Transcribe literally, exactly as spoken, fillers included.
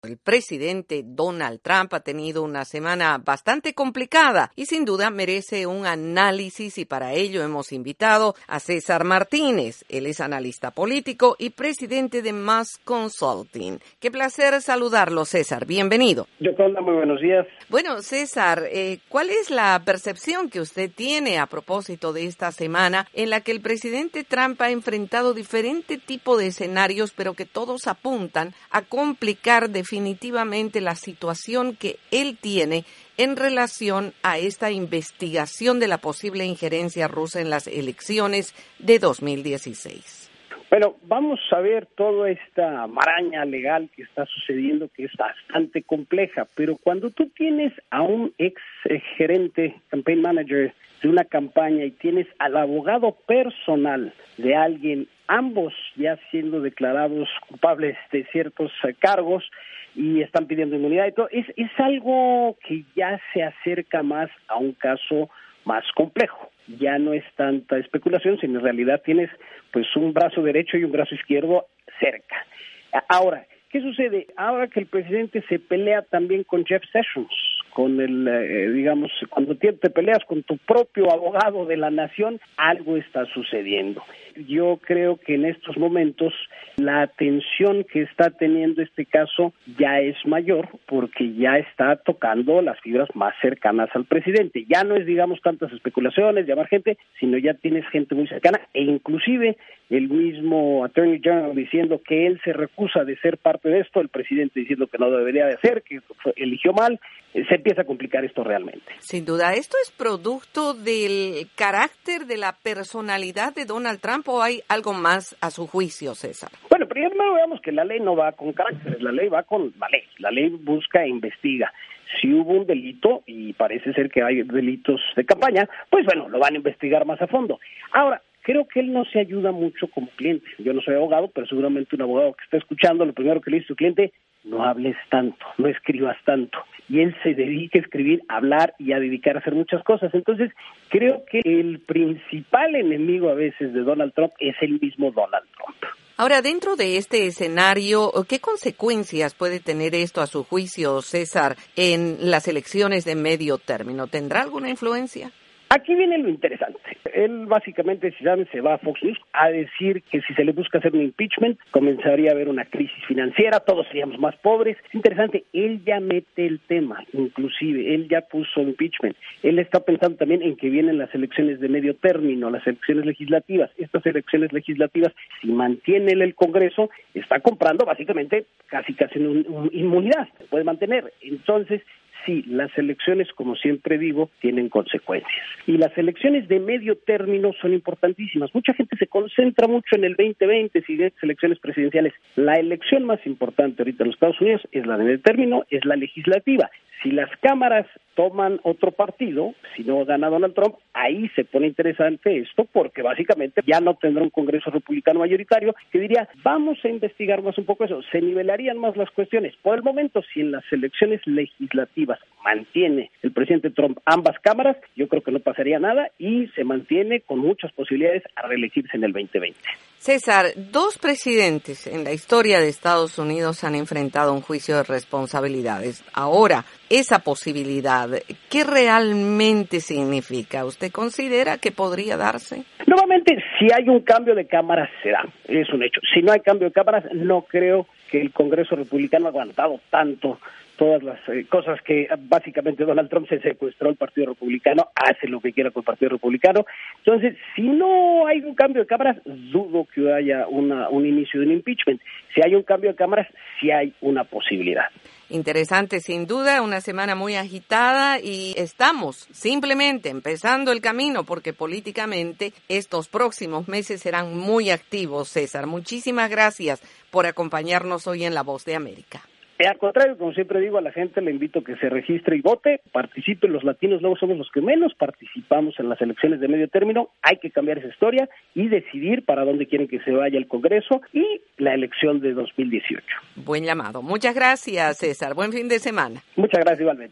El presidente Donald Trump ha tenido una semana bastante complicada y sin duda merece un análisis, y para ello hemos invitado a César Martínez. Él es analista político y presidente de Musk Consulting. Qué placer saludarlo, César. Bienvenido. Yoconda, muy buenos días. Bueno, César, eh, ¿cuál es la percepción que usted tiene a propósito de esta semana en la que el presidente Trump ha enfrentado diferente tipo de escenarios, pero que todos apuntan a complicar definitivamente definitivamente la situación que él tiene en relación a esta investigación de la posible injerencia rusa en las elecciones de dos mil dieciséis? Bueno, vamos a ver toda esta maraña legal que está sucediendo, que es bastante compleja, pero cuando tú tienes a un ex gerente, campaign manager de una campaña, y tienes al abogado personal de alguien, ambos ya siendo declarados culpables de ciertos uh, cargos, y están pidiendo inmunidad y todo, es, es algo que ya se acerca más a un caso más complejo. Ya no es tanta especulación, sino en realidad tienes pues un brazo derecho y un brazo izquierdo cerca. Ahora, ¿qué sucede? Ahora que el presidente se pelea también con Jeff Sessions, con el, eh, digamos, cuando te, te peleas con tu propio abogado de la nación, algo está sucediendo. Yo creo que en estos momentos la atención que está teniendo este caso ya es mayor, porque ya está tocando las fibras más cercanas al presidente. Ya no es, digamos, tantas especulaciones, llamar gente, sino ya tienes gente muy cercana, e inclusive el mismo Attorney General diciendo que él se recusa de ser parte de esto, el presidente diciendo que no debería de ser, que eligió mal. Se empieza a complicar esto realmente. Sin duda, ¿esto es producto del carácter, de la personalidad de Donald Trump, o hay algo más a su juicio, César? Bueno, primero veamos que la ley no va con caracteres, la ley va con la ley. La ley busca e investiga. Si hubo un delito, y parece ser que hay delitos de campaña, pues bueno, lo van a investigar más a fondo. Ahora, creo que él no se ayuda mucho como cliente. Yo no soy abogado, pero seguramente un abogado que está escuchando, lo primero que le dice a su cliente: no hables tanto, no escribas tanto. Y él se dedica a escribir, a hablar y a dedicar a hacer muchas cosas. Entonces, creo que el principal enemigo a veces de Donald Trump es el mismo Donald Trump. Ahora, dentro de este escenario, ¿qué consecuencias puede tener esto a su juicio, César, en las elecciones de medio término? ¿Tendrá alguna influencia? Aquí viene lo interesante. Él básicamente, si saben, se va a Fox News a decir que si se le busca hacer un impeachment, comenzaría a haber una crisis financiera, todos seríamos más pobres. Es interesante, él ya mete el tema, inclusive, él ya puso impeachment. Él está pensando también en que vienen las elecciones de medio término, las elecciones legislativas. Estas elecciones legislativas, si mantiene él el Congreso, está comprando básicamente casi casi una un, inmunidad, se puede mantener. Entonces, sí, las elecciones, como siempre digo, tienen consecuencias. Y las elecciones de medio término son importantísimas. Mucha gente se concentra mucho en el veinte veinte, si es elecciones presidenciales. La elección más importante ahorita en los Estados Unidos es la de medio término, es la legislativa. Si las cámaras toman otro partido, si no gana Donald Trump, ahí se pone interesante esto, porque básicamente ya no tendrá un Congreso republicano mayoritario que diría: vamos a investigar más un poco eso, se nivelarían más las cuestiones. Por el momento, si en las elecciones legislativas mantiene el presidente Trump ambas cámaras, yo creo que no pasaría nada y se mantiene con muchas posibilidades a reelegirse en el veinte veinte. César, dos presidentes en la historia de Estados Unidos han enfrentado un juicio de responsabilidades. Ahora, esa posibilidad, ¿qué realmente significa? ¿Usted considera que podría darse? Nuevamente, si hay un cambio de cámaras, se da. Es un hecho. Si no hay cambio de cámaras, no creo que el Congreso republicano ha aguantado tanto todas las eh, cosas que básicamente Donald Trump se secuestró al Partido Republicano, hace lo que quiera con el Partido Republicano. Entonces, si no hay un cambio de cámaras, dudo que haya una, un inicio de un impeachment. Si hay un cambio de cámaras, sí hay una posibilidad. Interesante, sin duda, una semana muy agitada, y estamos simplemente empezando el camino, porque políticamente estos próximos meses serán muy activos. César, muchísimas gracias por acompañarnos hoy en La Voz de América. Eh, al contrario, como siempre digo a la gente, le invito a que se registre y vote, participe. Los latinos luego somos los que menos participamos en las elecciones de medio término. Hay que cambiar esa historia y decidir para dónde quieren que se vaya el Congreso y la elección de dos mil dieciocho. Buen llamado. Muchas gracias, César. Buen fin de semana. Muchas gracias, igualmente.